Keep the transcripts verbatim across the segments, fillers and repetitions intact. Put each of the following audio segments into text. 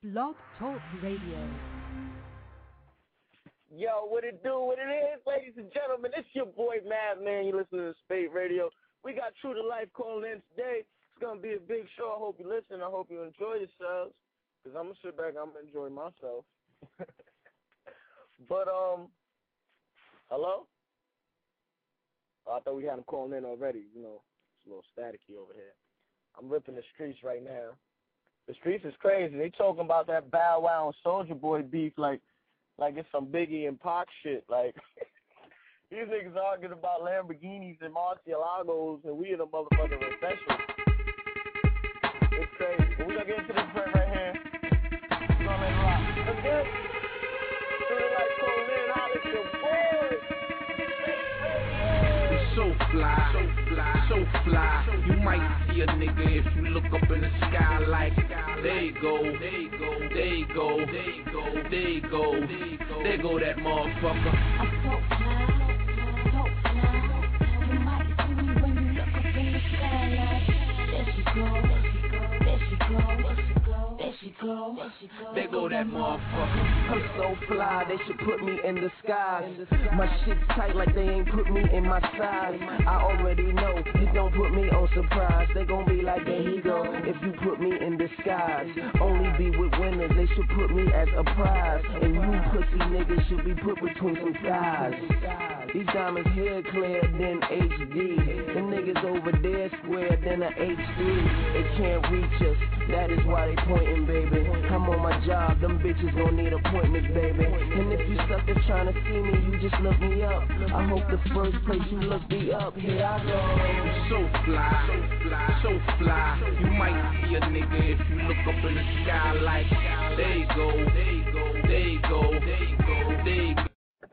Blog Talk Radio. Yo, what it do, what it is, ladies and gentlemen, it's your boy Madman. You listen to Spade Radio. We got True to Life calling in today. It's going to be a big show. I hope you listen. I hope you enjoy yourselves, because I'm going to sit back. I'm going to enjoy myself. But, um, hello? Oh, I thought we had him calling in already. You know, it's a little staticky over here. I'm ripping the streets right now. The streets is crazy. They talking about that Bow Wow and Soulja Boy beef like like it's some Biggie and Pac shit. Like, these niggas arguing about Lamborghinis and Murcielagos, and we in a motherfucking recession. It's crazy. But we gonna get into this part right here. We're gonna let it rock. Let's get it. Feel like calling in. Holla at your boy. So fly, so fly, so fly. You might see a nigga if you look up in the sky like, there you go, there you go, there you go, there you go, there you go, there go that motherfucker. I'm so fly, so fly. You might see me when you look up in the sky like, there she go, there she go, there she go, there she go, there she go, there go that motherfucker. I'm so fly, they should put me in the skies. My shit's tight like they ain't put me in my size. I already know, it don't put me on surprise. They gon' be like, there he go, if you put me in disguise. Only be with winners, they should put me as a prize. And you pussy niggas should be put between some thighs. These diamonds here clear than H D. The niggas over there square than a H three. They can't reach us, that is why they pointing, baby. I'm on my job, them bitches gon' need appointments, baby. And if you suckers trying to see me, you just look me up. I hope the first place you look me up, here I go. So fly, so fly, so fly. You might see a nigga if you look up in the sky like, there you go, there you go, there you go, there you go, there you go.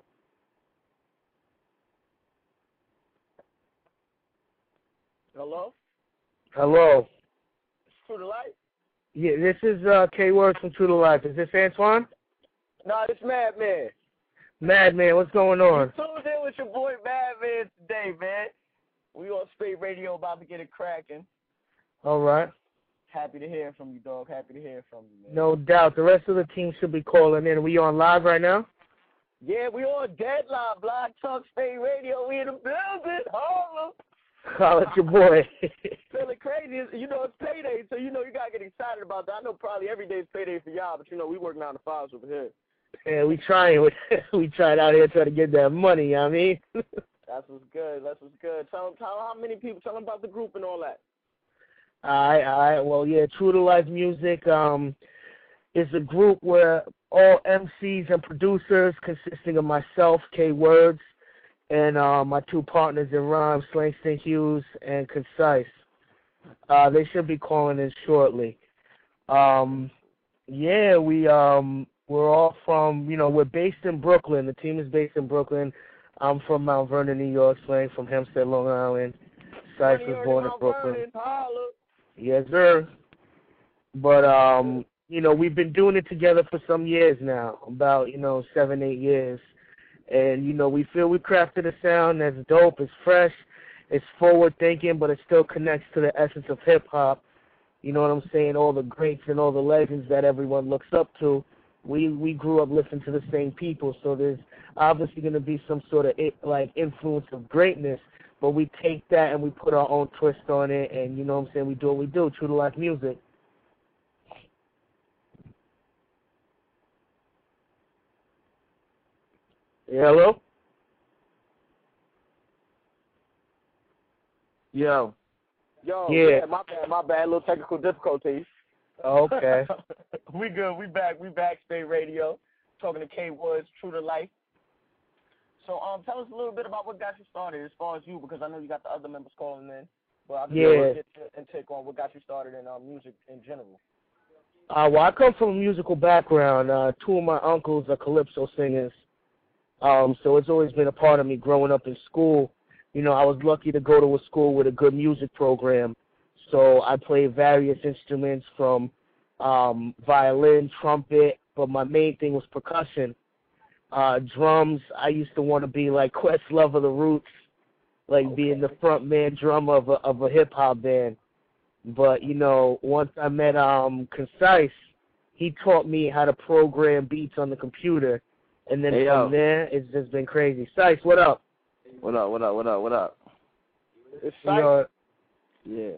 Hello? Hello. It's True to Life? Yeah, this is uh, K-Word from True to Life. Is this Antoine? No, it's Madman. Madman, what's going on? You tuned in with your boy Madman today, man. We on Spade Radio about to get it cracking. All right. Happy to hear from you, dog. Happy to hear from you, man. No doubt. The rest of the team should be calling in. Are we on live right now? Yeah, we on Deadline, Block Talk Spade Radio. We in the building. Harlem. Call it your boy. Feeling crazy. You know, it's payday, so you know you got to get excited about that. I know probably every day is payday for y'all, but you know, we work nine to fives over here. Yeah, we trying. We tried out here trying to get that money, you know what I mean? That's what's good. That's what's good. Tell them, tell them how many people. Tell them about the group and all that. All right, all right. Well, yeah, True to Life Music um, is a group where all M Cs and producers consisting of myself, K-Words, and uh, my two partners in rhyme, Slangston Hughes and Concise. Uh, they should be calling in shortly. Um, yeah, we, um, we're all from, you know, we're based in Brooklyn. The team is based in Brooklyn. I'm from Mount Vernon, New York, Slang from Hempstead, Long Island. Concise was born in Brooklyn. Yes, sir. But, um, you know, we've been doing it together for some years now, about, you know, seven, eight years. And, you know, we feel we crafted a sound that's dope, it's fresh, it's forward-thinking, but it still connects to the essence of hip-hop. You know what I'm saying? All the greats and all the legends that everyone looks up to. We we grew up listening to the same people, so there's obviously going to be some sort of, like, influence of greatness, but we take that and we put our own twist on it, and, you know what I'm saying, we do what we do, True to Life Music. Yeah, hello? Yo. Yo, yeah. yeah, my bad, my bad. Little technical difficulties. Okay. we good. We back. We back. Spade Radio. Talking to K Woods, True to Life. So, um, tell us a little bit about what got you started as far as you, because I know you got the other members calling in. But I'll just yeah. get and take on what got you started in um, music in general. Uh, well, I come from a musical background. Uh, two of my uncles are calypso singers. Um, so it's always been a part of me growing up in school. You know, I was lucky to go to a school with a good music program. So I played various instruments from um, violin, trumpet, but my main thing was percussion. Uh, drums, I used to want to be like Questlove of the Roots, like okay. being the front man drummer of a, of a hip-hop band. But, you know, once I met um, Concise, he taught me how to program beats on the computer, and then hey, from yo. there, it's just been crazy. Sice, what up? What up, what up, what up, what up? It's You Sice. know, Yeah.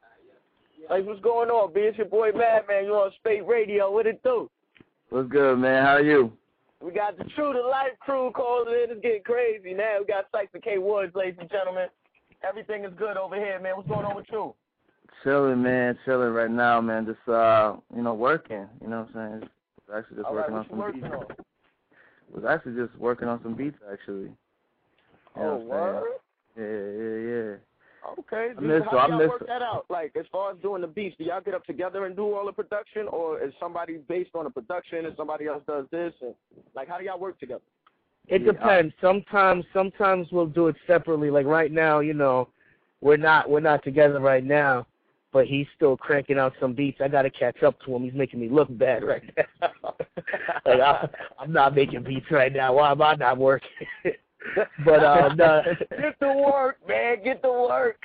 Sice, what's going on, B? It's your boy Madman. You on Spate Radio. What it do? What's good, man? How are you? We got the True to Life crew calling in. It's getting crazy now. We got Sice and K Woods, ladies and gentlemen. Everything is good over here, man. What's going on with you? Chilling, man. Chilling right now, man. Just, uh, you know, working. You know what I'm saying? Was actually just All working right, on what some you working beats. on? Was actually just working on some beats, actually. You Oh, know what I'm word? saying? Yeah, yeah, yeah. Okay. I miss- How I do y'all miss- work that out? Like, as far as doing the beats, do y'all get up together and do all the production, or is somebody based on the production and somebody else does this? And like, how do y'all work together? it Yeah, depends. Sometimes, sometimes we'll do it separately. Like right now, you know, we're not we're not together right now, but he's still cranking out some beats. I got to catch up to him. He's making me look bad right now. Like I, I'm not making beats right now. Why am I not working? But uh, no. Get to work, man. Get to work.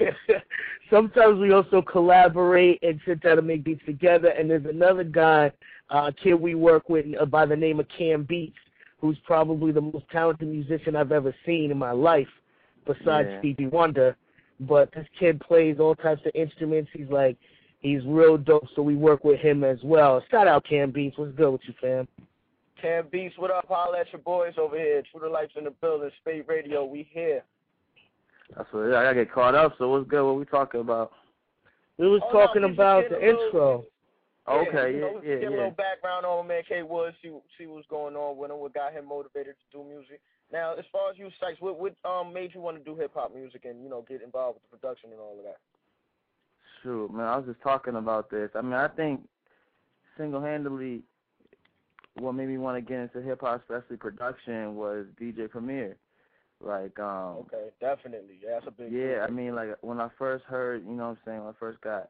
Sometimes we also collaborate and sit down and make beats together. And there's another guy, uh, kid we work with uh, by the name of Cam Beats, who's probably the most talented musician I've ever seen in my life, besides Yeah. Stevie Wonder. But this kid plays all types of instruments. He's like, he's real dope. So we work with him as well. Shout out Cam Beats. What's good with you, fam? Cam Beast, what up? Holla at your boys over here. True to Life's in the building. Spade Radio, we here. That's what, I gotta get caught up, so what's good? What we talking about? We was Oh, no, talking we just about getting the a little- intro. Okay, you know, yeah, we yeah, Get a yeah. little background on man, K Woods, see, see what's going on with him, what got him motivated to do music. Now, as far as you, Sykes, what, what um made you want to do hip-hop music and, you know, get involved with the production and all of that? Shoot, man, I was just talking about this. I mean, I think single-handedly what made me want to get into hip-hop, especially production, was D J Premier. Like, um... Okay, definitely. Yeah, that's a big Yeah, I thing. mean, like, when I first heard, you know what I'm saying, when I first got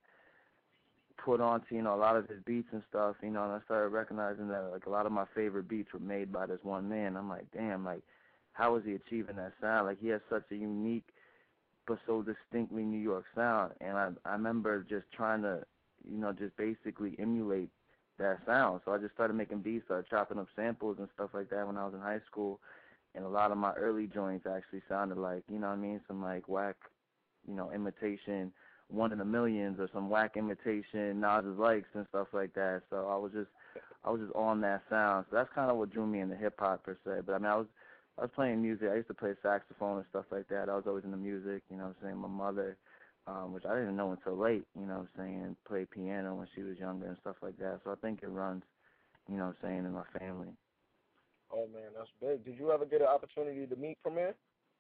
put onto, you know, a lot of his beats and stuff, you know, and I started recognizing that, like, a lot of my favorite beats were made by this one man. I'm like, damn, like, how is he achieving that sound? Like, he has such a unique but so distinctly New York sound. And I, I remember just trying to, you know, just basically emulate that sound. So I just started making beats, started chopping up samples and stuff like that when I was in high school. And a lot of my early joints actually sounded like, you know what I mean, some, like, whack, you know, imitation, One in a Millions, or some whack imitation Nas's Likes and stuff like that. So I was just, I was just on that sound. So that's kind of what drew me into hip hop per se. But I mean, I was, I was playing music. I used to play saxophone and stuff like that. I was always into music. You know what I'm saying? My mother, um, which I didn't know until late. You know what I'm saying? Played piano when she was younger and stuff like that. So I think it runs, you know what I'm saying, in my family. Oh, man, that's big. Did you ever get an opportunity to meet Premier?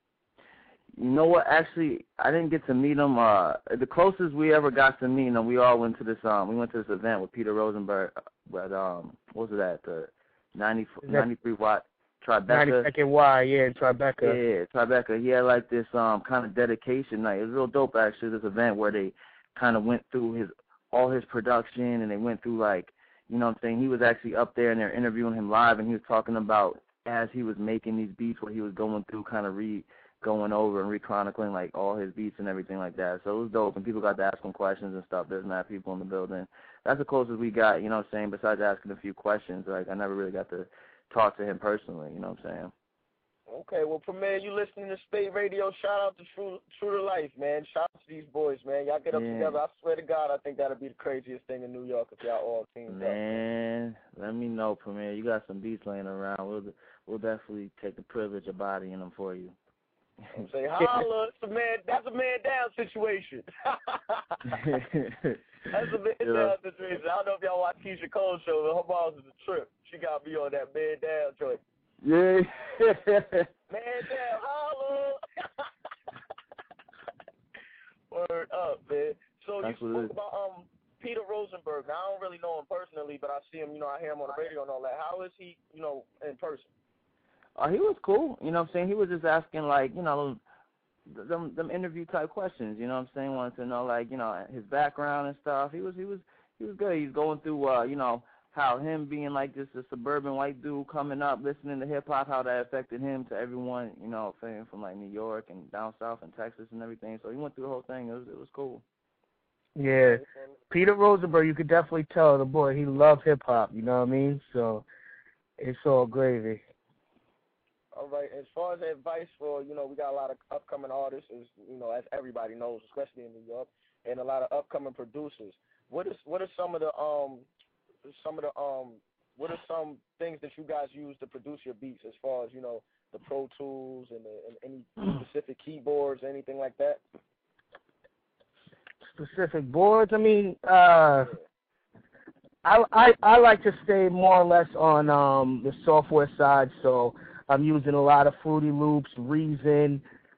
You know what? Actually, I didn't get to meet him. Uh, the closest we ever got to meeting him, we all went to this. Um, we went to this event with Peter Rosenberg. At um, what was it at? The ninety ninety-three watt Tribeca. ninety-second Y, yeah, in Tribeca. Yeah, Tribeca. He had like this um kind of dedication night. It was real dope actually. This event where they kind of went through his all his production, and they went through like, you know what I'm saying, he was actually up there and they're interviewing him live, and he was talking about as he was making these beats, what he was going through, kind of re going over and re-chronicling like all his beats and everything like that. So it was dope, and people got to ask him questions and stuff. There's not people in the building. That's the closest we got, you know what I'm saying, besides asking a few questions. Like, I never really got to talk to him personally, you know what I'm saying. Okay, well, Premier, you listening to Spade Radio. Shout out to True, True to Life, man. Shout out to these boys, man. Y'all get up Yeah. together. I swear to God, I think that'll be the craziest thing in New York if y'all all teamed up. Man, let me know, Premier. You got some beats laying around. We'll we'll definitely take the privilege of bodying them for you. Say holla, it's a man. That's a man down situation. That's a man Yeah. down situation. I don't know if y'all watch Keisha Cole's show, but her mom's is a trip. She got me on that man down joint. Yeah. Man down, holla. Word up, man. So That's you what it spoke is. about um Peter Rosenberg. Now I don't really know him personally, but I see him. You know, I hear him on the radio and all that. How is he? You know, in person? Oh, he was cool. You know what I'm saying? He was just asking, like, you know, them them interview type questions. You know what I'm saying? Wanted to know, like, you know, his background and stuff. He was he was he was good. He's going through, uh, you know, how him being like just a suburban white dude coming up, listening to hip hop, how that affected him to everyone, you know, from like New York and down south and Texas and everything. So he went through the whole thing. It was it was cool. Yeah. Peter Rosenberg, you could definitely tell the boy, he loved hip-hop, you know what I mean? So it's all gravy. All right. As far as advice for, you know, we got a lot of upcoming artists, as, you know, as everybody knows, especially in New York, and a lot of upcoming producers. What is what are some of the um some of the um what are some things that you guys use to produce your beats, as far as, you know, the Pro Tools and, the, and any specific keyboards, anything like that? Specific boards? I mean, uh, I, I I like to stay more or less on um the software side, so I'm using a lot of Fruity Loops, Reason,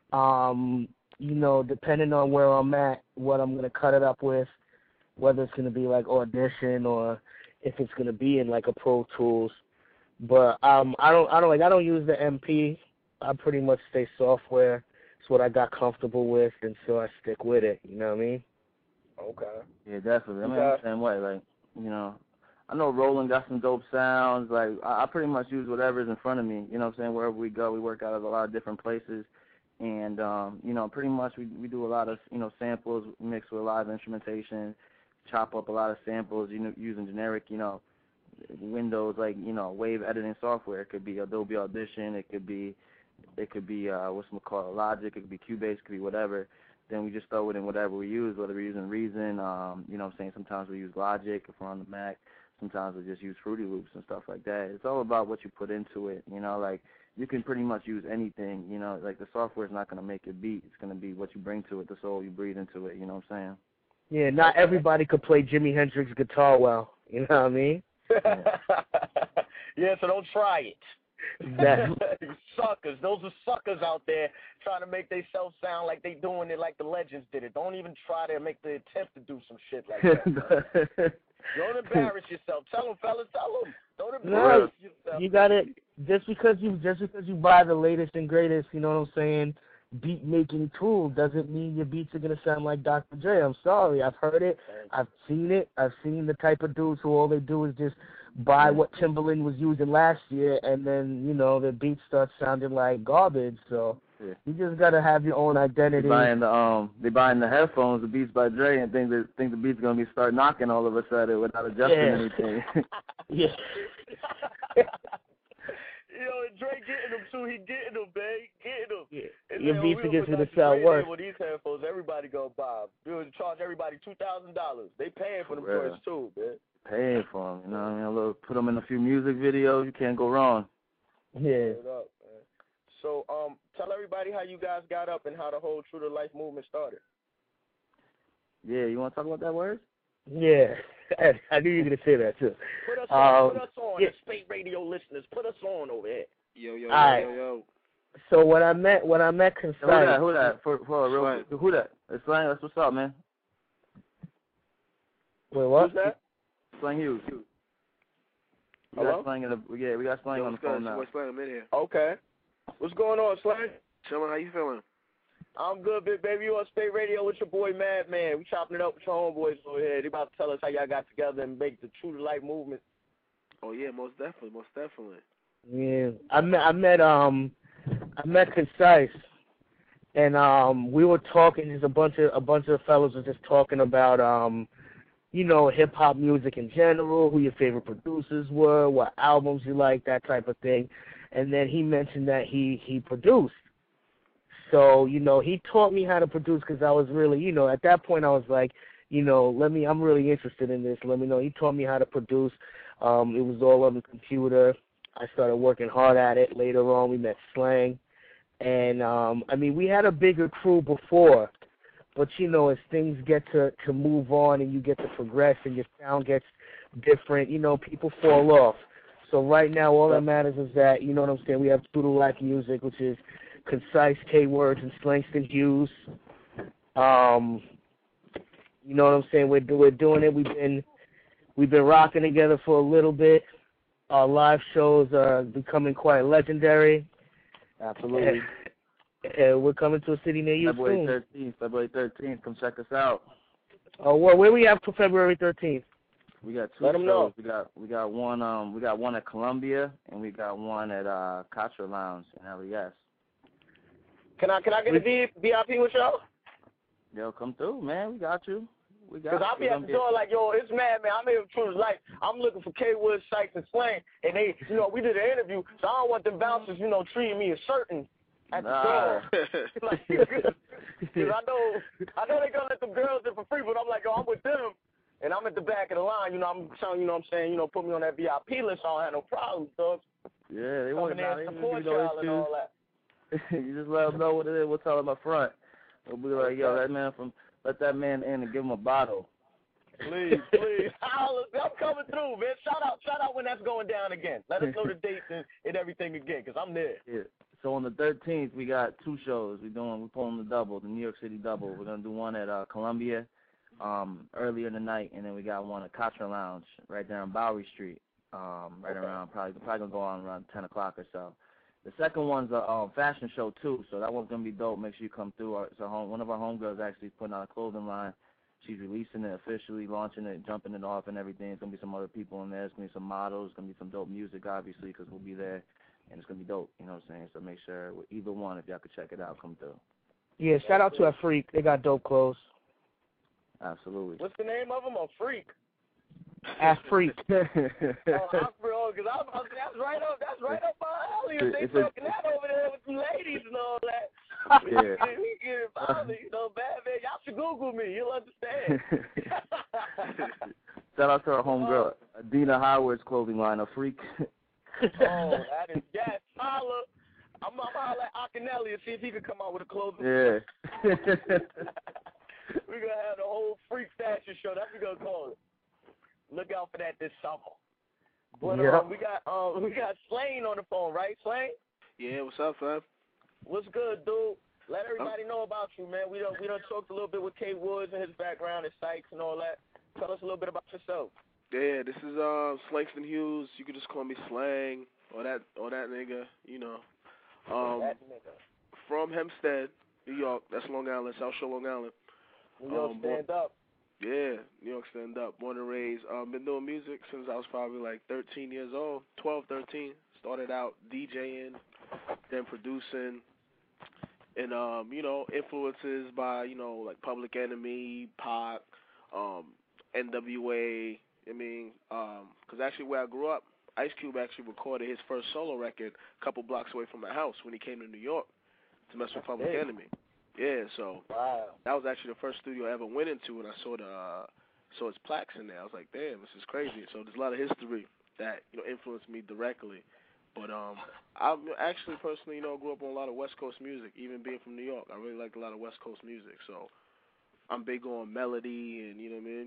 um, you know, depending on where I'm at, what I'm gonna cut it up with, whether it's gonna be like Audition or if it's gonna be in like a Pro Tools. But um, I don't I don't like I don't use the M P. I pretty much stay software. It's what I got comfortable with, and so I stick with it. You know what I mean? Okay. Yeah, definitely. I mean, Yeah. I'm the same way. Like, you know, I know Roland got some dope sounds. Like, I, I pretty much use whatever's in front of me. You know what I'm saying? Wherever we go, we work out of a lot of different places. And, um, you know, pretty much we we do a lot of, you know, samples mixed with live instrumentation, chop up a lot of samples, you know, using generic, you know, Windows, like, you know, wave editing software. It could be Adobe Audition. It could be, it could be, uh, what's it called, Logic. It could be Cubase. It could be whatever. Then we just throw it in whatever we use, whether we're using Reason, um, you know what I'm saying, sometimes we use Logic if we're on the Mac, sometimes we just use Fruity Loops and stuff like that. It's all about what you put into it, you know, like you can pretty much use anything, you know, like the software is not going to make your beat. It's going to be what you bring to it, the soul you breathe into it, you know what I'm saying? Yeah, not everybody could play Jimi Hendrix guitar well, you know what I mean? Yeah, yeah, so don't try it. Exactly. You suckers. Those are suckers out there trying to make themselves sound like they doing it like the legends did it. Don't even try to make the attempt to do some shit like that. Don't embarrass yourself. Tell them, fellas, tell them. Don't embarrass No, yourself. you got it. Just because you just because you buy the latest and greatest, you know what I'm saying, beat making tool doesn't mean your beats are gonna sound like Doctor Dre. I'm sorry. I've heard it. I've seen it. I've seen the type of dudes who all they do is just buy what Timbaland was using last year, and then, you know, the beats start sounding like garbage. So Yeah. you just gotta have your own They identity. buying the um, they buying the headphones, the Beats by Dre, and think that think the beat's gonna be start knocking all of a sudden without adjusting Yeah. anything. Yeah. You know, and Dre getting them too. He getting them, man. He getting them. Yeah. And Your then, beats we are just gonna gonna put Doctor sound Dre worse. in with these headphones, everybody gonna buy. We would charge everybody two thousand dollars. They paying for them For real. joints too, man. Paying for them, you know what I mean? A little, put them in a few music videos, you can't go wrong. Yeah. Word up, man. So, um, tell everybody how you guys got up and how the whole True to Life movement started. Yeah, you want to talk about that word? Yeah. I knew you were gonna say that too. Put us on, Um, put us on, yeah. the Spate Radio listeners. Put us on over here. Yo, yo, yo, All right. yo, yo. So when I met when I met Concise, Who that? Who that? For, for a real, Slang. who that? It's Slang. That's what's up, man. wait, what? Who's that? Slang Hughes. We Hello? got Slang in the, yeah, we got Slang Yo, on the what's good? phone It's now. your boy Slang. I'm in here. Okay. What's going on, Slang? Chillin', how you feeling? I'm good, big baby. You on Spate Radio with your boy Madman. We chopping it up with your homeboys over here. They about to tell us how y'all got together and make the True to Life movement. Oh, yeah, most definitely, most definitely. Yeah, I met I met um I met Concise, and um we were talking. Just a bunch of a bunch of fellas were just talking about um you know hip hop music in general, who your favorite producers were, what albums you like, that type of thing. And then he mentioned that he he produced. So you know he taught me how to produce because I was really you know at that point I was like you know let me I'm really interested in this. Let me know. He taught me how to produce. Um, it was all on the computer. I started working hard at it. Later on, we met Slang. And, um, I mean, we had a bigger crew before. But, you know, as things get to, to move on and you get to progress and your sound gets different, you know, people fall off. So right now, all that matters is that, you know what I'm saying, we have True to Life Music, which is Concise, K-Words, and Slangston Hughes. Um, you know what I'm saying? We're, we're doing it. We've been, we've been rocking together for a little bit. Our live shows are becoming quite legendary. Absolutely. And, and we're coming to a city near you February soon. thirteenth, February thirteenth, come check us out. Oh, well, where we have for February thirteenth? We got two Let 'em shows. know. We got we got one um we got one at Columbia and we got one at uh Contra Lounge in L E S. Can I can I get a V- VIP with y'all? Yo, come through, man. We got you. We got. Because I'll be at the door like, yo, it's mad, man. I'm here with True Life. I'm looking for K Wood, Sykes, and Slang, and they, you know, we did an interview, so I don't want them bouncers, you know, treating me as certain at the nah. door. Like, because I know, I know they gonna let them girls in for free, but I'm like, yo, I'm with them, and I'm at the back of the line. You know, I'm telling you know, what I'm saying, you know, put me on that V I P list. So I don't have no problems, dog. Yeah, they want to support y'all and all that. You just let them know what it is. We'll tell them up front. We'll be like, yo, that man from, let that man in and give him a bottle. Please, please. I'm coming through, man. Shout out, shout out when that's going down again. Let us know the dates and, and everything again, because I'm there. Yeah. So on the thirteenth, we got two shows. We're doing, we're pulling the double, the New York City double. We're gonna do one at uh, Columbia, um, earlier in the night, and then we got one at Contra Lounge right there on Bowery Street, um, right okay. around probably probably gonna go on around ten o'clock or so. The second one's a um, fashion show too, so that one's gonna be dope. Make sure you come through. Our, so home, one of our homegirls actually is putting out a clothing line. She's releasing it officially, launching it, jumping it off and everything. There's gonna be some other people in there. There's gonna be some models. There's gonna be some dope music, obviously, because we'll be there, and it's gonna be dope. You know what I'm saying? So make sure with either one, if y'all could check it out, come through. Yeah, shout out to Afreak. They got dope clothes. Absolutely. What's the name of them? A Freak. Afreak. oh, Afreak, because I'm about to say, that's right up, that's right up my alley. If they talking that over there with the ladies and all that. Yeah. We get it finally, you know, bad man. Y'all should Google me. You'll understand. Shout out to our homegirl, Adina Howard's clothing line, Afreak. oh, that is, yes, holla. I'm going to holler at Akinelli and see if he can come out with a clothing. Yeah. We're going to have the whole Freak fashion show. That's what we're going to call it. Look out for that this summer. But yeah. um, we got um, we got Slane on the phone, right, Slane? Yeah, what's up, fam? What's good, dude? Let everybody know about you, man. We don't we don't talked a little bit with K Woods and his background and Sykes and all that. Tell us a little bit about yourself. Yeah, this is uh, Slangston Hughes. You could just call me Slang or that or that nigga, you know. Um, that nigga. From Hempstead, New York. That's Long Island, South Shore, Long Island. New York, um, stand up. Yeah, New York stand up. Born and raised. Um, been doing music since I was probably like thirteen years old, twelve, thirteen. Started out DJing, then producing, and um, you know, influences by you know like Public Enemy, Pac, um, N W A. I mean, um, because actually where I grew up, Ice Cube actually recorded his first solo record a couple blocks away from my house when he came to New York to mess with Public hey. Enemy. Yeah, so wow. that was actually the first studio I ever went into, and I saw the uh, saw his plaques in there. I was like, damn, this is crazy. So there's a lot of history that you know influenced me directly. But um, I actually personally, you know, grew up on a lot of West Coast music. Even being from New York, I really liked a lot of West Coast music. So I'm big on melody and you know what I mean,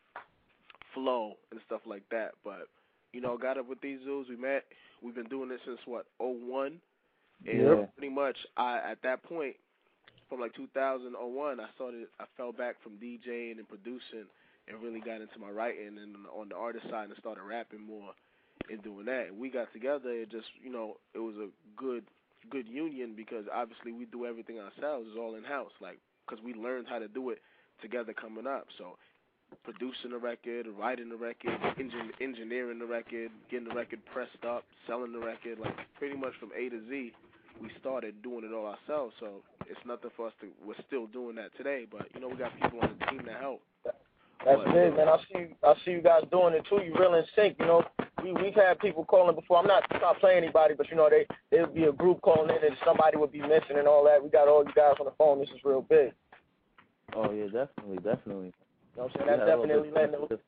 flow and stuff like that. But you know, got up with these dudes. We met. We've been doing this since what oh one, and yeah. pretty much I at that point. From like two thousand one, I started. I fell back from DJing and producing, and really got into my writing and on the artist side and started rapping more and doing that. And we got together. It just, you know, it was a good, good union because obviously we do everything ourselves. It's all in house, like because we learned how to do it together coming up. So producing the record, writing the record, engin- engineering the record, getting the record pressed up, selling the record, like pretty much from A to Z. We started doing it all ourselves, so it's nothing for us to. We're still doing that today, but you know we got people on the team that help. That's but, big, man. I see, you, I see you guys doing it too. You real in sync, you know. We we've had people calling before. I'm not not playing anybody, but you know they there would be a group calling in and somebody would be missing and all that. We got all you guys on the phone. This is real big. Oh yeah, definitely, definitely. You know what I'm saying? That's yeah, definitely letting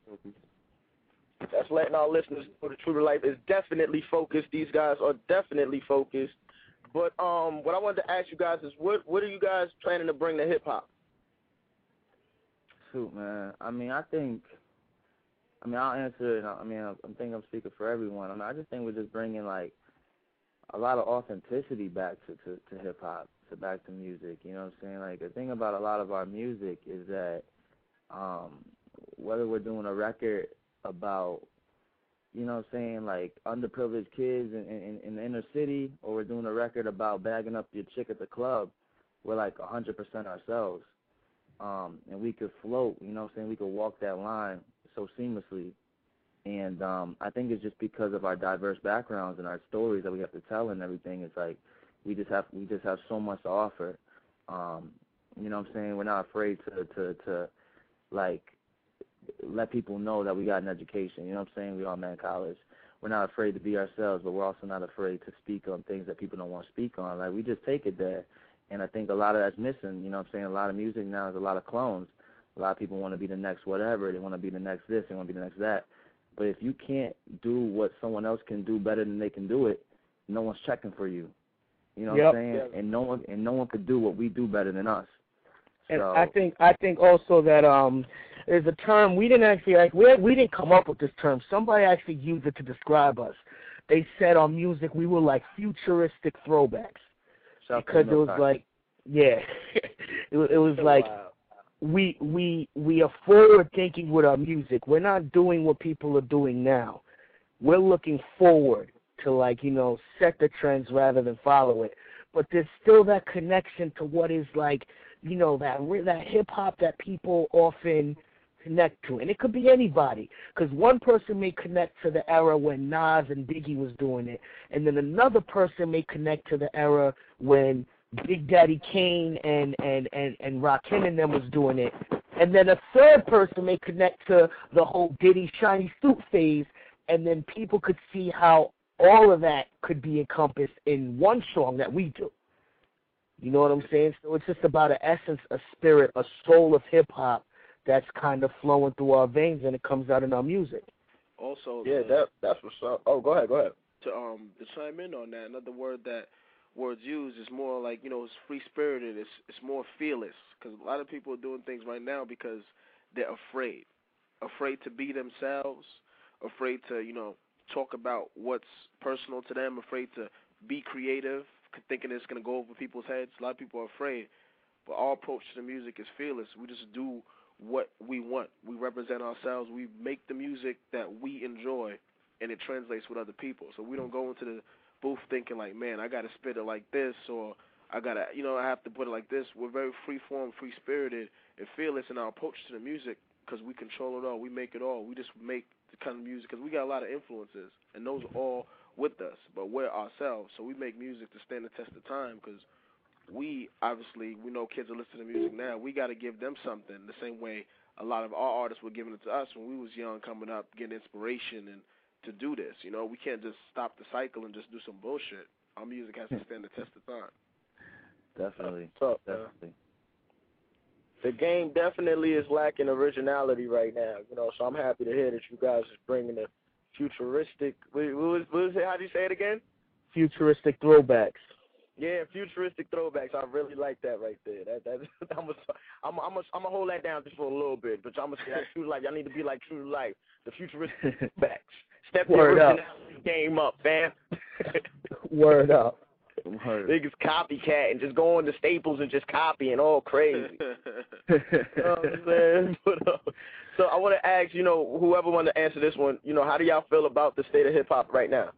that's letting our listeners know the True to Life is definitely focused. These guys are definitely focused. But um, what I wanted to ask you guys is, what what are you guys planning to bring to hip hop? Shoot, man. I mean, I think. I mean, I'll answer it. I mean, I think I'm speaking for everyone. I mean, I just think we're just bringing like a lot of authenticity back to, to, to hip hop, to back to music. You know what I'm saying? Like the thing about a lot of our music is that um, whether we're doing a record about, you know what I'm saying, like underprivileged kids in, in, in the inner city, or we're doing a record about bagging up your chick at the club, we're like one hundred percent ourselves. Um, and we could float, you know what I'm saying, we could walk that line so seamlessly. And um, I think it's just because of our diverse backgrounds and our stories that we have to tell and everything. It's like we just have we just have so much to offer. Um, you know what I'm saying? We're not afraid to, to, to like, let people know that we got an education. You know what I'm saying? We all met in college. We're not afraid to be ourselves, but we're also not afraid to speak on things that people don't want to speak on. Like, we just take it there. And I think a lot of that's missing. You know what I'm saying? A lot of music now is a lot of clones. A lot of people want to be the next whatever. They want to be the next this. They want to be the next that. But if you can't do what someone else can do better than they can do it, no one's checking for you. You know yep. what I'm saying? Yep. And no one and no one could do what we do better than us. And so, I think I think also that um, there's a term we didn't actually like we we didn't come up with this term. Somebody actually used it to describe us. They said on music we were like futuristic throwbacks because it was time. like yeah, it, it was so like wow. we we we are forward thinking with our music. We're not doing what people are doing now. We're looking forward to, like, you know, set the trends rather than follow it. But there's still that connection to what is, like, you know, that that hip-hop that people often connect to. And it could be anybody, because one person may connect to the era when Nas and Biggie was doing it, and then another person may connect to the era when Big Daddy Kane and, and, and, and Rakim and them was doing it. And then a third person may connect to the whole Diddy Shiny Suit phase, and then people could see how all of that could be encompassed in one song that we do. You know what I'm saying? So it's just about an essence, a spirit, a soul of hip-hop that's kind of flowing through our veins, and it comes out in our music. Also, yeah, the, that that's what's up. Oh, go ahead, go ahead. To um to chime in on that, another word that words used is more like, you know, it's free-spirited. It's it's more fearless, because a lot of people are doing things right now because they're afraid, afraid to be themselves, afraid to, you know, talk about what's personal to them, afraid to be creative, thinking it's going to go over people's heads. A lot of people are afraid. But our approach to the music is fearless. We just do what we want. We represent ourselves. We make the music that we enjoy, and it translates with other people. So we don't go into the booth thinking like, man, I got to spit it like this, or I got to, you know, I have to put it like this. We're very free-form, free-spirited, and fearless in our approach to the music because we control it all. We make it all. We just make the kind of music, because we got a lot of influences, and those are all with us, but we're ourselves. So we make music to stand the test of time, because we, obviously, we know kids are listening to music now. We got to give them something the same way a lot of our artists were giving it to us when we was young, coming up, getting inspiration and to do this. You know, we can't just stop the cycle and just do some bullshit. Our music has to stand the test of time. Definitely. So, Definitely. The game definitely is lacking originality right now, you know, so I'm happy to hear that you guys is bringing the futuristic, what was, what was it, how do you say it again? Futuristic throwbacks. Yeah, futuristic throwbacks. I really like that right there. That that I'm gonna I'm I'm gonna I'm gonna hold that down just for a little bit, but I'm gonna say that true to life. Y'all need to be like true to life. The futuristic throwbacks. Step the originality game up, fam. Word up. Niggas copycat and just going to Staples and just copying all crazy. You know what I'm saying? But, uh, so I want to ask, you know, whoever want to answer this one, you know, how do y'all feel about the state of hip hop right now?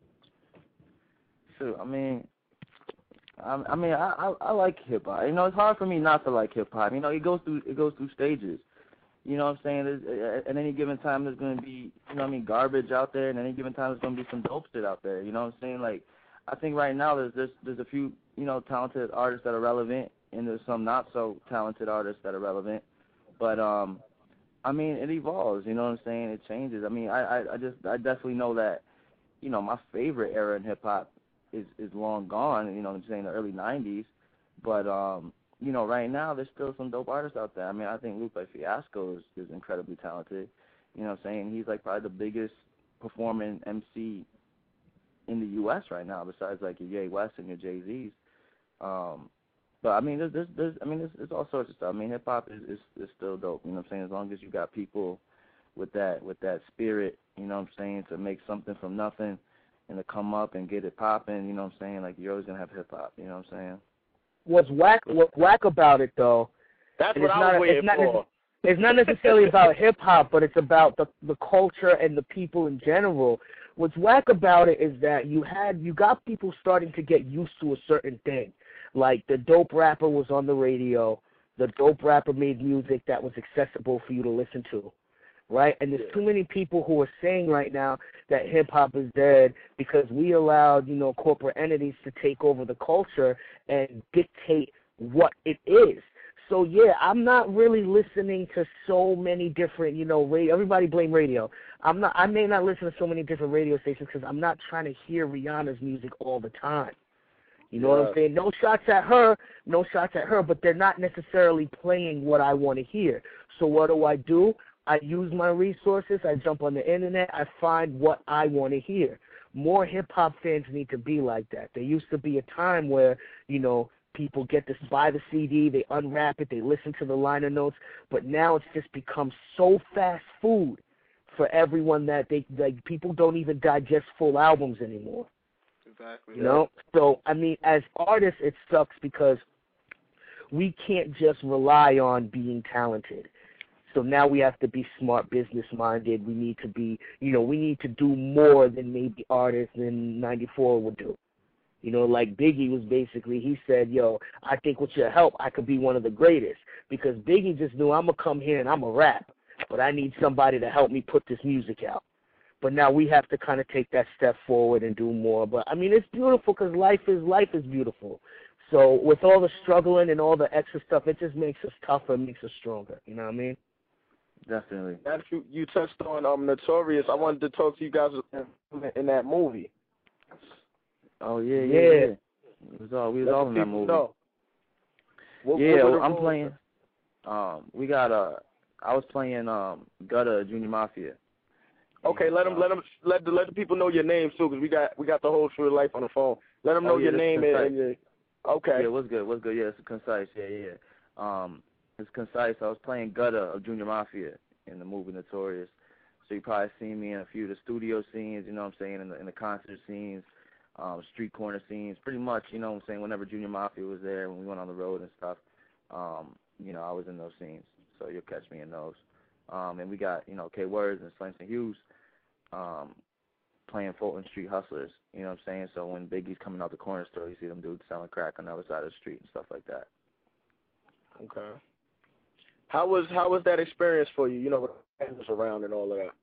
So I mean, I, I mean, I, I I like hip hop. You know, it's hard for me not to like hip hop. You know, it goes through it goes through stages. You know what I'm saying? There's, at any given time, there's going to be, you know what I mean, garbage out there, and at any given time, there's going to be some dope shit out there. You know what I'm saying? Like, I think right now there's there's, there's a few, you know, talented artists that are relevant, and there's some not so talented artists that are relevant. But um, I mean, it evolves. You know what I'm saying? It changes. I mean, I, I, I just I definitely know that, you know, my favorite era in hip hop is is long gone. You know what I'm saying? The early nineties. But um, you know, right now there's still some dope artists out there. I mean, I think Lupe Fiasco is, is incredibly talented. You know what I'm saying? He's like probably the biggest performing M C in the U S right now, besides like your Ye West and your Jay-Z's. Um, but I mean, there's, there's, there's I mean, there's, there's all sorts of stuff. I mean, hip hop is, is is still dope. You know what I'm saying? As long as you got people with that with that spirit, you know what I'm saying, to make something from nothing and to come up and get it popping. You know what I'm saying? Like, you're always gonna have hip hop. You know what I'm saying? What's whack? What's whack about it though? That's what I was waiting for. It's not necessarily about hip hop, but it's about the the culture and the people in general. What's whack about it is that you had you got people starting to get used to a certain thing. Like, the dope rapper was on the radio. The dope rapper made music that was accessible for you to listen to, right? And there's too many people who are saying right now that hip-hop is dead because we allowed, you know, corporate entities to take over the culture and dictate what it is. so yeah, I'm not really listening to so many different, you know, radio. Everybody blame radio. I'm not. I may not listen to so many different radio stations because I'm not trying to hear Rihanna's music all the time. You know yeah. what I'm saying? No shots at her, no shots at her, but they're not necessarily playing what I want to hear. So what do I do? I use my resources. I jump on the internet. I find what I want to hear. More hip-hop fans need to be like that. There used to be a time where, you know, people get to buy the C D, they unwrap it, they listen to the liner notes, but now it's just become so fast food for everyone that they like people don't even digest full albums anymore. Exactly. You know? So, I mean, as artists, it sucks because we can't just rely on being talented. So now we have to be smart, business-minded. We need to be, you know, we need to do more than maybe artists in ninety-four would do. You know, like Biggie was basically, he said, yo, I think with your help, I could be one of the greatest. Because Biggie just knew, I'm going to come here and I'm going to rap, but I need somebody to help me put this music out. But now we have to kind of take that step forward and do more. But, I mean, it's beautiful because life is life is beautiful. So with all the struggling and all the extra stuff, it just makes us tougher and makes us stronger. You know what I mean? Definitely. That you, you touched on um Notorious. I wanted to talk to you guys in, in that movie. Oh yeah, yeah, Yeah. yeah. It was all we was Let all the in that people movie. know. What, yeah, what were the I'm roles? playing. Um, we got uh, I was playing um Gutta Junior Mafia. Okay, let them uh, let them let the let the people know your name too, because we got we got the whole True to Life on the phone. Let them know Oh, yeah, your this name is and, and your. Okay. Yeah, what's good? What's good? Yeah, it's concise. Yeah, yeah. Um, it's concise. I was playing Gutta of Junior Mafia in the movie Notorious. So you probably seen me in a few of the studio scenes. You know what I'm saying? In the in the concert scenes, um, street corner scenes. Pretty much, you know what I'm saying. Whenever Junior Mafia was there, when we went on the road and stuff, um, you know, I was in those scenes. So you'll catch me in those. Um, and we got you know K Words and Slanson Hughes. Um, playing Fulton Street Hustlers, you know what I'm saying? So when Biggie's coming out the corner store, you see them dudes selling crack on the other side of the street and stuff like that. Okay. How was how was that experience for you? You know, with cameras around and all of that.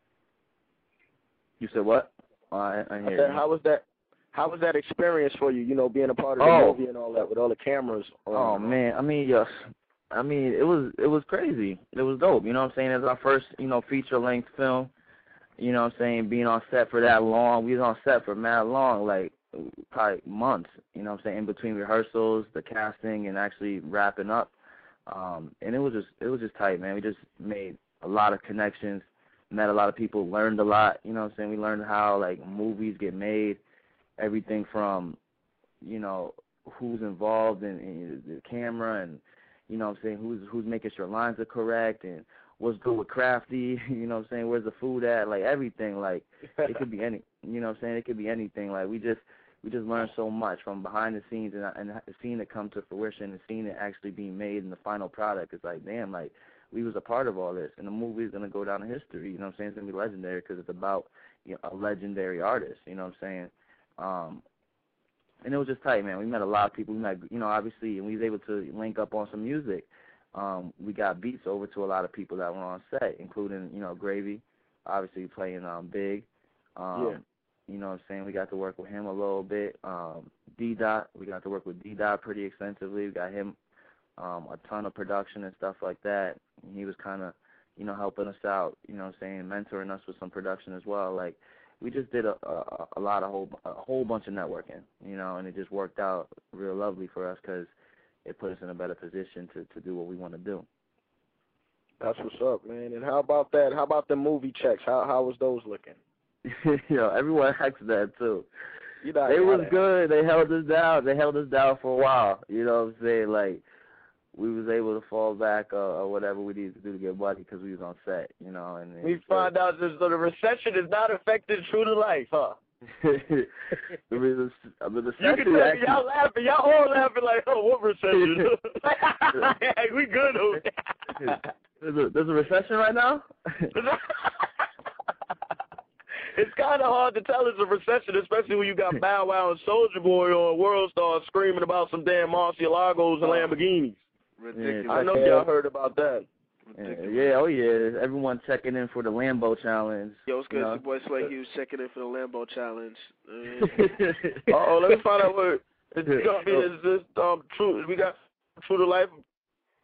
You said what? Oh, I, I I hear said, you. how was that? How was that experience for you? You know, being a part of the Oh. movie and all that with all the cameras. Oh around. man, I mean, yes, I mean, it was it was crazy. It was dope. You know what I'm saying? It was our first, you know, feature length film. You know what I'm saying, being on set for that long. We was on set for mad long, like probably months, you know what I'm saying, in between rehearsals, the casting, and actually wrapping up. Um, and it was just it was just tight, man. We just made a lot of connections, met a lot of people, learned a lot, you know what I'm saying. We learned how, like, movies get made, everything from, you know, who's involved in, in the camera and, you know what I'm saying, who's who's making sure lines are correct and what's good with Crafty, you know what I'm saying, where's the food at, like everything, like it could be any, you know what I'm saying, it could be anything, like we just we just learned so much from behind the scenes and, and seeing it come to fruition and seeing it actually being made in the final product. It's like, damn, like we was a part of all this, and the movie is going to go down in history, you know what I'm saying, it's going to be legendary because it's about, you know, a legendary artist, you know what I'm saying, um, and it was just tight, man. We met a lot of people, we met, you know, obviously, and we was able to link up on some music. Um, we got beats over to a lot of people that were on set, including, you know, Gravy, obviously playing um, Big. Um, yeah. You know what I'm saying? We got to work with him a little bit. Um, D-Dot, we got to work with D-Dot pretty extensively. We got him um, a ton of production and stuff like that. And he was kind of, you know, helping us out, you know what I'm saying, mentoring us with some production as well. Like, we just did a, a, a lot of whole, a whole bunch of networking, you know, and it just worked out real lovely for us because it put us in a better position to, to do what we want to do. That's what's up, man. And how about that? How about the movie checks? How how was those looking? You know, everyone asked that too. You know, they was good. They held us down. They held us down for a while. You know what I'm saying? Like, we was able to fall back uh, or whatever we needed to do to get money because we was on set, you know. And we found out that so the recession is not affecting True to Life, huh? I mean, the, I mean, the you can tell actually, y'all laughing, y'all all laughing like, oh, what recession? Hey, we good over there. There's a, there's a recession right now? It's kind of hard to tell it's a recession, especially when you got Bow Wow and Soulja Boy on World Star screaming about some damn Murcielagos and Lamborghinis. Ridiculous. I know y'all heard about that. Yeah, yeah, oh yeah. Everyone checking in for the Lambo challenge. Yo, it's good. You know? It's your boy Slay Hughes checking in for the Lambo challenge. Uh oh, let me find out what it's gonna be. Is this um true? We got True to Life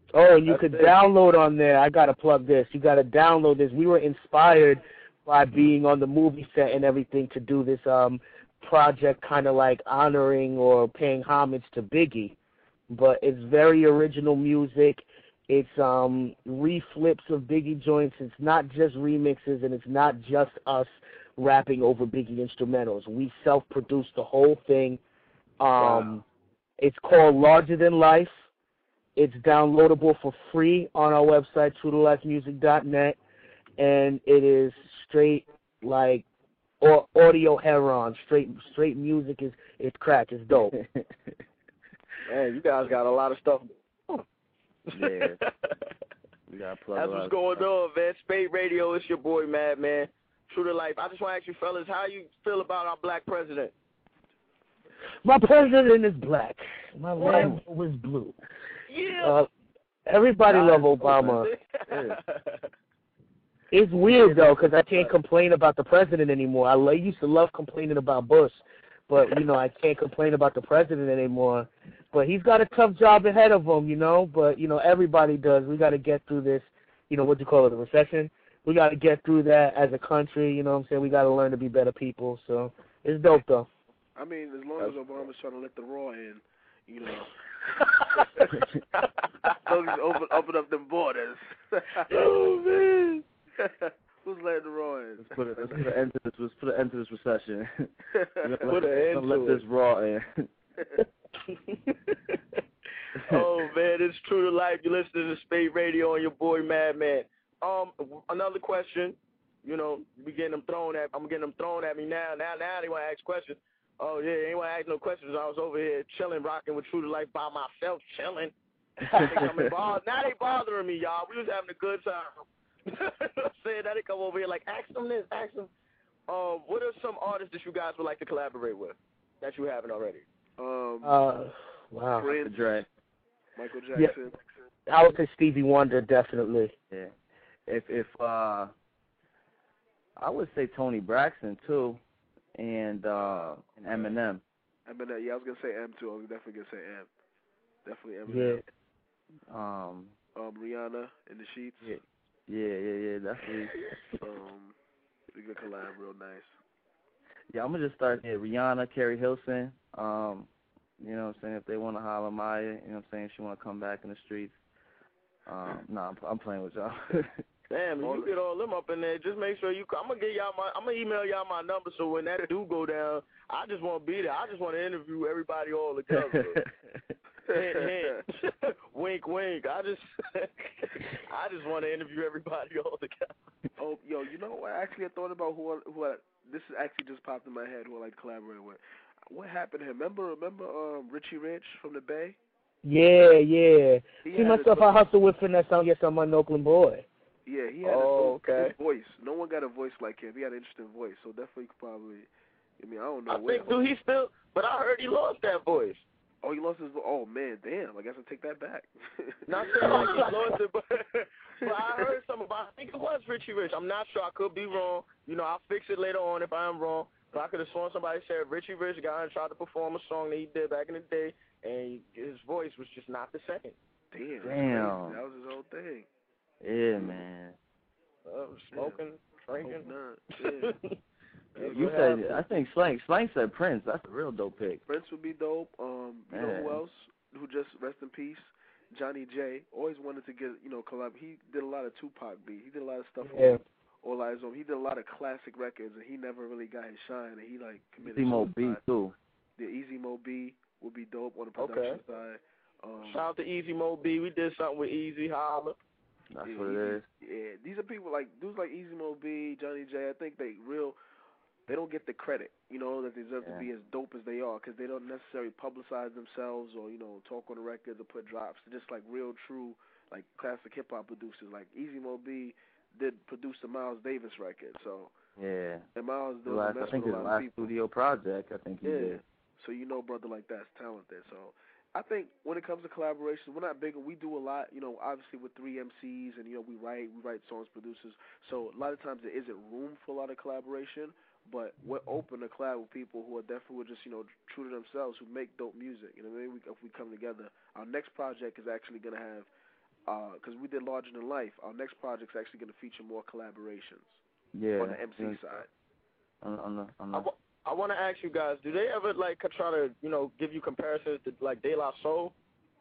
Oh, and you That's could it. download on there. I gotta plug this. You gotta download this. We were inspired by being on the movie set and everything to do this um project, kind of like honoring or paying homage to Biggie. But it's very original music. It's um reflips of Biggie joints. It's not just remixes, and it's not just us rapping over Biggie instrumentals. We self-produced the whole thing. Um, Wow. It's called Larger Than Life. It's downloadable for free on our website, true to life music dot net, and it is straight like or audio heron. Straight straight music is it's crack. It's dope. Man, you guys got a lot of stuff. Yeah. We got to plug That's a lot what's of going stuff. on, man. Spade Radio, it's your boy, Madman. True to life. I just want to ask you, fellas, how you feel about our black president? My president is black. My What? land was blue. Yeah. Uh, everybody Nah, love it's cool, Obama. man. It's weird though, because I can't complain about the president anymore. I lo- used to love complaining about Bush, but you know I can't complain about the president anymore. But he's got a tough job ahead of him, you know. But you know everybody does. We got to get through this. You know what you call it, a recession. We got to get through that as a country. You know what I'm saying? We got to learn to be better people. So it's dope though. I mean, as long as Obama's trying to let the raw in, you know. Don't just open open up them borders. Oh man. Who's letting the raw in? Let's put, it, let's put an end to this. Let's put an end to this recession. Put an end let to this it. raw in. Oh man, it's true to life. You listen to Spade Radio and your boy Madman. Um, another question. You know, we getting them thrown at. I'm getting them thrown at me now. Now, now they want to ask questions. Oh yeah, anyone ask no questions? I was over here chilling, rocking with True to Life by myself, chilling. Now they, coming bo- now they bothering me, y'all. We was having a good time. You know what I'm saying? Now they come over here like, ask them this, ask them. Um, what are some artists that you guys would like to collaborate with that you haven't already? Um, Uh, wow. Prince, Dre. Michael Jackson. Yeah. I would say Stevie Wonder, definitely. Yeah. If if uh, I would say Tony Braxton too, and uh, and Eminem. Eminem. Yeah, I was gonna say M too. I was definitely gonna say M. Definitely Eminem. Yeah. Um. Um, Rihanna in the Sheets. Yeah. Yeah. Yeah. Yeah. Definitely. Um, we could collab real nice. Yeah, I'm gonna just start here. Rihanna, Carrie Hilson. Um, you know what I'm saying? If they want to holler Maya, you know what I'm saying? If she want to come back in the streets. Um, no, I'm, I'm playing with y'all. Damn, if you get all them up in there, just make sure you. I'm gonna get y'all my. I'm gonna email y'all my number so when that do go down, I just want to be there. I just want to interview everybody all together. Hint, hint. Wink, wink. I just, I just want to interview everybody all together. Oh, yo, you know what? Actually, I thought about who. I, who I, this actually just popped in my head. Who I like to collaborate with. What happened to him? Remember, remember, um, Richie Rich from the Bay. Yeah, yeah. He See had myself, a- I hustle with finesse. I guess I'm an Oakland boy. Yeah, he had Oh, a, okay. his voice. No one got a voice like him. He had an interesting voice, so definitely could probably. I mean, I don't know. I where, think, do he still? But I heard he lost that voice. Oh, he lost his voice. Oh man, damn! I guess I take that back. Not saying like he lost it, but, but I heard something about. I think it was Richie Rich. I'm not sure. I could be wrong. You know, I'll fix it later on if I am wrong. But I could have sworn somebody said Richie Rich got and tried to perform a song that he did back in the day, and his voice was just not the same. Damn. Damn. That was his whole thing. Yeah, man. Uh, smoking, drinking. Nah, yeah. You said, I think Slang Slang said Prince. That's a real dope pick. Prince would be dope. Um, you know Man. who else? Who just rest in peace? Johnny J. Always wanted to get, you know, collab. He did a lot of Tupac beat. He did a lot of stuff Yeah. on All Eyes on. He did a lot of classic records, and he never really got his shine. And he like committed Easy Mo B suicide. too. The Easy Mo B would be dope on the production Okay. side. Um, Shout out to Easy Mo B. We did something with Easy Holla. That's yeah, what he- it is. Yeah, these are people like dudes like Easy Mo B, Johnny J. I think they real. They don't get the credit, you know, that they deserve Yeah. to be as dope as they are, because they don't necessarily publicize themselves or, you know, talk on the records or put drops. They're just like real, true, like classic hip hop producers. Like Easy Mo B did produce the Miles Davis record, so Yeah. and Miles The does last, mess I think with his a lot of last people. studio project. I think he Yeah. did. So you know, brother like that's talented. So I think when it comes to collaborations, we're not big. We do a lot, you know, obviously with three M Cs, and you know we write, we write songs, producers. So a lot of times there isn't room for a lot of collaboration, but we're open to collab with people who are definitely just, you know, true to themselves, who make dope music. You know, maybe we, if we come together, our next project is actually gonna have because uh, we did Larger Than Life. Our next project's actually going to feature more collaborations. Yeah. On the M C yeah. side. On, on the, on the, I, w- I want to ask you guys, do they ever like try to, you know, give you comparisons to like De La Soul?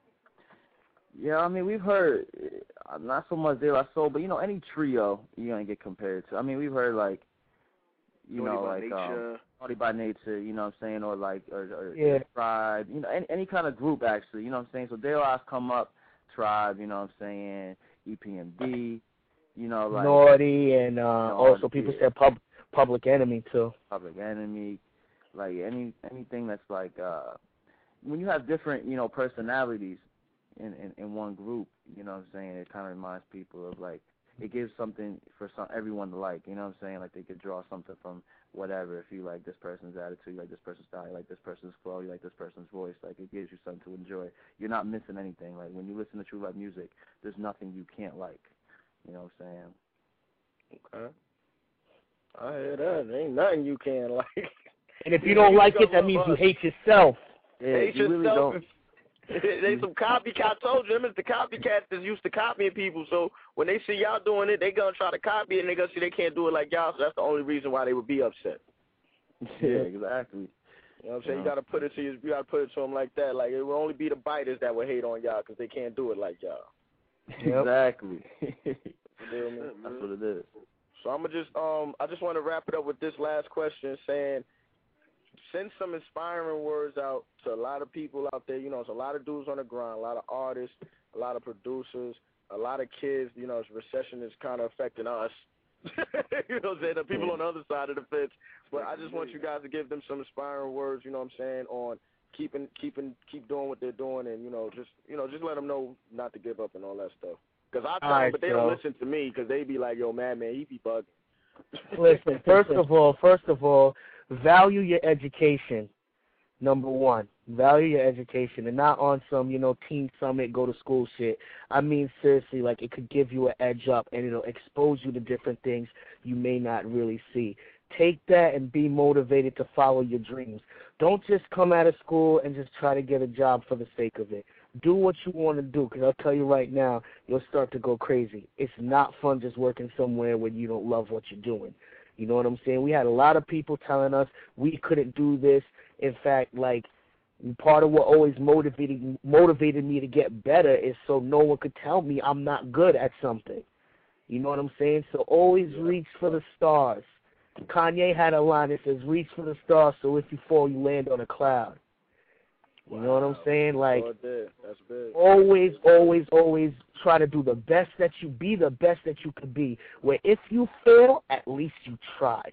Yeah, I mean, we've heard, uh, not so much De La Soul, but, you know, any trio you're going to get compared to. I mean, we've heard, like, you Naughty know, by like, Nature. um, Naughty by Nature, you know what I'm saying, or, like, or, or Yeah. Tribe, you know, any, any kind of group, actually, you know what I'm saying. So De La's come up, Tribe, you know what I'm saying, E P M D, you know, like. Naughty, and uh, Naughty, also people yeah. said pub, Public Enemy, too. Public Enemy, like, any anything that's, like, uh, when you have different, you know, personalities, In, in, in one group, you know what I'm saying, it kind of reminds people of, like, it gives something for some everyone to like, you know what I'm saying, like they could draw something from whatever. If you like this person's attitude, you like this person's style, you like this person's flow, you like this person's voice, like it gives you something to enjoy. You're not missing anything. Like when you listen to True Life music, there's nothing you can't like, you know what I'm saying. Okay. I hear that. There ain't nothing you can't like. And if you don't like it, that means you hate yourself. Yeah, hate you really yourself. don't. They some copycat. I told you, them is the copycats that's used to copying people. So when they see y'all doing it, they gonna try to copy it, and they gonna see they can't do it like y'all. So that's the only reason why they would be upset. Yeah, exactly. You know what I'm saying? Yeah. You gotta put it to you. You gotta put it to them like that. Like it will only be the biters that would hate on y'all because they can't do it like y'all. Exactly. You feel me? That's what it is. So I'm gonna just um I just want to wrap it up with this last question, saying send some inspiring words out to a lot of people out there. You know, it's a lot of dudes on the grind, a lot of artists, a lot of producers, a lot of kids. You know, recession is kind of affecting us. You know what I'm saying? The people on the other side of the fence. But I just want you guys to give them some inspiring words, you know what I'm saying, on keeping, keeping, keep doing what they're doing, and, you know, just, you know, just let them know not to give up and all that stuff. Because I tell All them, right, but they so. don't listen to me because they be like, yo, man, man, he be bugging. Listen, first of all, first of all, value your education. Number one, value your education, and not on some, you know, teen summit, go to school shit. I mean, seriously, like it could give you an edge up, and it'll expose you to different things you may not really see. Take that and be motivated to follow your dreams. Don't just come out of school and just try to get a job for the sake of it. Do what you want to do, because I'll tell you right now, you'll start to go crazy. It's not fun just working somewhere when you don't love what you're doing. You know what I'm saying? We had a lot of people telling us we couldn't do this. In fact, like, part of what always motivated motivated me to get better is so no one could tell me I'm not good at something. You know what I'm saying? So always reach for the stars. Kanye had a line that says, reach for the stars, so if you fall, you land on a cloud. You Wow. know what I'm saying? Like, Oh, that's big. always, always, always try to do the best that you be, the best that you could be. Where if you fail, at least you tried.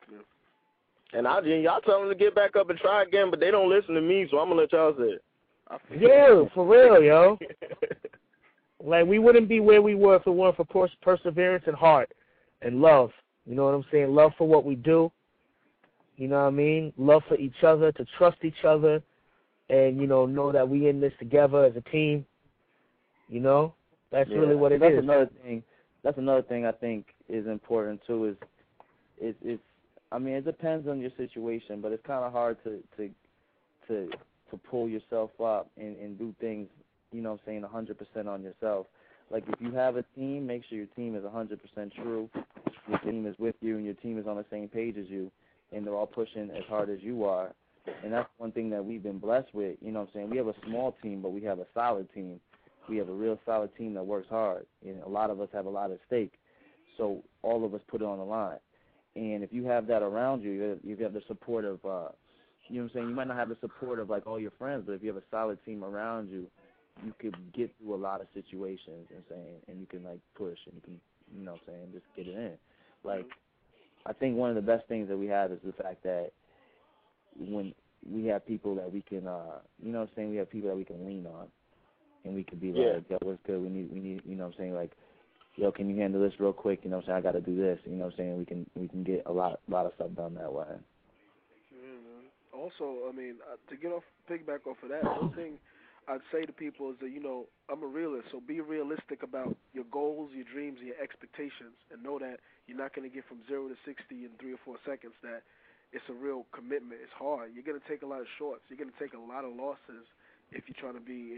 And I, y'all tell them to get back up and try again, but they don't listen to me, so I'm going to let y'all say it. Yeah, for real, yo. Like, we wouldn't be where we were if it weren't for pers- perseverance and heart and love. You know what I'm saying? Love for what we do. You know what I mean? Love for each other, to trust each other, and, you know, know that we in this together as a team. You know? That's Yeah, really what it that's is. Another thing, that's another thing I think is important, too, is it, it's, I mean, it depends on your situation, but it's kind of hard to, to, to, to pull yourself up and, and do things, you know what I'm saying, one hundred percent on yourself. Like, if you have a team, make sure your team is one hundred percent true, your team is with you, and your team is on the same page as you, and they're all pushing as hard as you are. And that's one thing that we've been blessed with, you know what I'm saying. We have a small team, but we have a solid team. We have a real solid team that works hard, and a lot of us have a lot at stake. So all of us put it on the line. And if you have that around you, you have the support of, uh, you know what I'm saying, you might not have the support of, like, all your friends, but if you have a solid team around you, you could get through a lot of situations and saying, and you can, like, push, and you can, you know what I'm saying, just get it in. Like, I think one of the best things that we have is the fact that when we have people that we can, uh, you know what I'm saying, we have people that we can lean on, and we could be Yeah. like, yo, what's good, we need, we need, you know what I'm saying, like, yo, can you handle this real quick? You know what I'm saying? I got to do this. You know what I'm saying? We can we can get a lot lot of stuff done that way. Yeah, man. Also, I mean, uh, to get off, piggyback off of that, one thing I'd say to people is that, you know, I'm a realist, so be realistic about your goals, your dreams, and your expectations, and know that you're not going to get from zero to sixty in three or four seconds, that it's a real commitment. It's hard. You're going to take a lot of shorts. You're going to take a lot of losses if you're trying to be in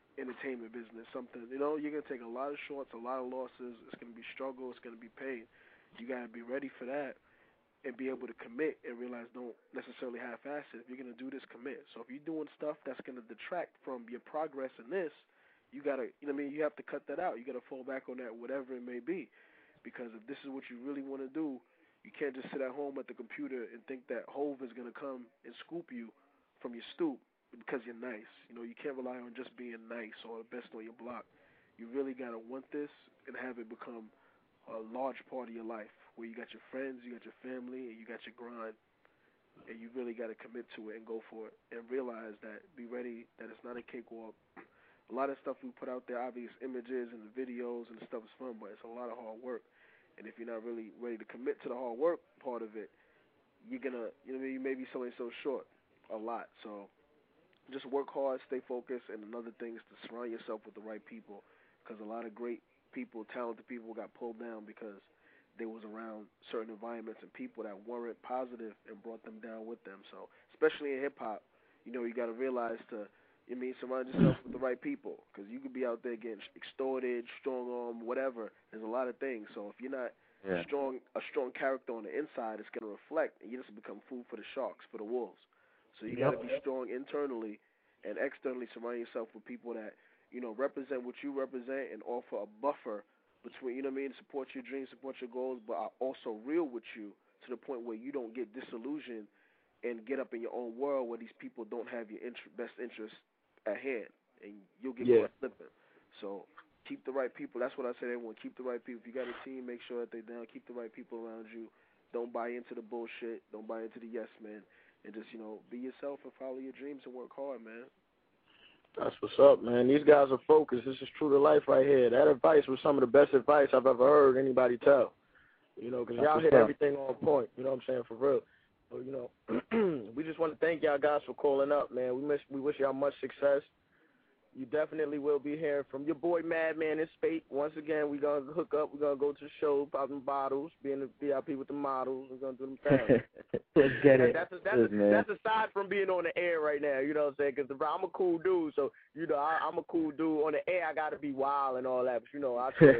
entertainment business, something, you know, you're going to take a lot of shorts, a lot of losses. It's going to be struggle. It's going to be pain. You got to be ready for that and be able to commit and realize don't necessarily half-ass it. If you're going to do this, commit. So if you're doing stuff that's going to detract from your progress in this, you got to, you know what I mean, you have to cut that out. You got to fall back on that, whatever it may be. Because if this is what you really want to do, you can't just sit at home at the computer and think that Hove is going to come and scoop you from your stoop because you're nice. You know, you can't rely on just being nice or the best on your block. You really got to want this and have it become a large part of your life where you got your friends, you got your family, and you got your grind, and you really got to commit to it and go for it and realize that, be ready that it's not a cakewalk. A lot of stuff we put out there, obvious images and the videos and the stuff is fun, but it's a lot of hard work. And if you're not really ready to commit to the hard work part of it, you're going to, you know, you may be selling so short a lot. So just work hard, stay focused, and another thing is to surround yourself with the right people, because a lot of great people, talented people got pulled down because they was around certain environments and people that weren't positive and brought them down with them. So especially in hip-hop, you know, you got to realize to, you mean, surround yourself with the right people, because you could be out there getting extorted, strong-armed, whatever. There's a lot of things. So if you're not yeah. strong, a strong character on the inside, it's going to reflect, and you just become food for the sharks, for the wolves. So you yep. got to be strong internally and externally. Surround yourself with people that, you know, represent what you represent and offer a buffer between, you know what I mean, support your dreams, support your goals, but are also real with you to the point where you don't get disillusioned and get up in your own world where these people don't have your inter- best interests at hand, and you'll get yeah. caught slipping. So keep the right people. That's what I say to everyone. Keep the right people. If you got a team, make sure that they're down. Keep the right people around you. Don't buy into the bullshit. Don't buy into the yes men. And just, you know, be yourself and follow your dreams and work hard, man. That's what's up, man. These guys are focused. This is true to life right here. That advice was some of the best advice I've ever heard anybody tell. You know, because y'all hit up. everything on point. You know what I'm saying? For real. So, you know, we just want to thank y'all guys for calling up, man. We miss, we wish y'all much success. You definitely will be hearing from your boy Madman in Spate. Once again, we're going to hook up. We're going to go to the show, pop them bottles, be in the V I P with the models. We're going to do them things. Let's get it. That's, a, that's, a, that's aside from being on the air right now, you know what I'm saying? Because I'm a cool dude, so, you know, I, I'm a cool dude. On the air, I got to be wild and all that, but, you know, I chill.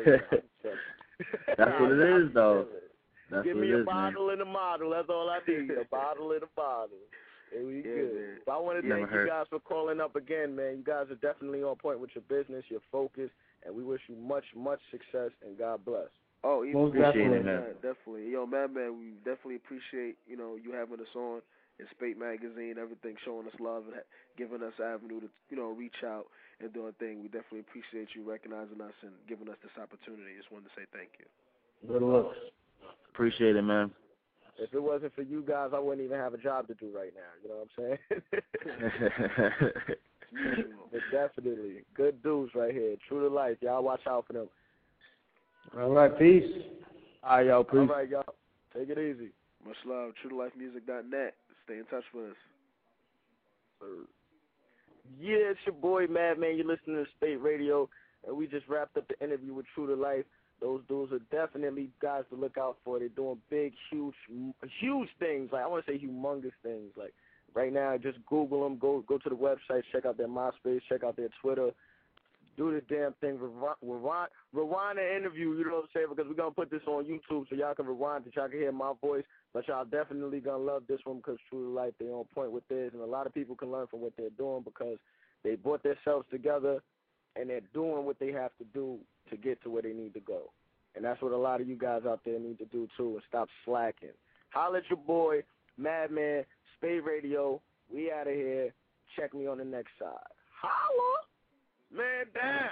That's what it is, though. That's Give what me it a is, bottle man. and a model. That's all I need. A bottle and a bottle. And we yeah, good. Man. So I want to Never thank heard. you guys for calling up again, man. You guys are definitely on point with your business, your focus, and we wish you much, much success, and God bless. Oh, even Most definitely, man. man. Definitely. Yo, man, man, we definitely appreciate, you know, you having us on in Spate Magazine, everything, showing us love and giving us an avenue to, you know, reach out and do a thing. We definitely appreciate you recognizing us and giving us this opportunity. Just wanted to say thank you. Good looks. Appreciate it, man. If it wasn't for you guys, I wouldn't even have a job to do right now. You know what I'm saying? But definitely. Good dudes right here. True to life. Y'all watch out for them. All right, peace. All right, y'all. Peace. All right, y'all. Take it easy. Much love. True to life music dot net. Stay in touch with us. Yeah, it's your boy Madman. You're listening to Spate Radio, and we just wrapped up the interview with True to Life. Those dudes are definitely guys to look out for. They're doing big, huge, huge things. Like I want to say humongous things. Like right now, just Google them. Go go to the website. Check out their MySpace. Check out their Twitter. Do this damn thing. Rewind, rewind the interview. You know what I'm saying? Because we're gonna put this on YouTube so y'all can rewind it. Y'all can hear my voice. But y'all definitely gonna love this one because True to Life, they're on point with this, and a lot of people can learn from what they're doing because they brought themselves together and they're doing what they have to do to get to where they need to go. And that's what a lot of you guys out there need to do, too, and stop slacking. Holla at your boy, Madman, Spate Radio. We out of here. Check me on the next side. Holla! Man down.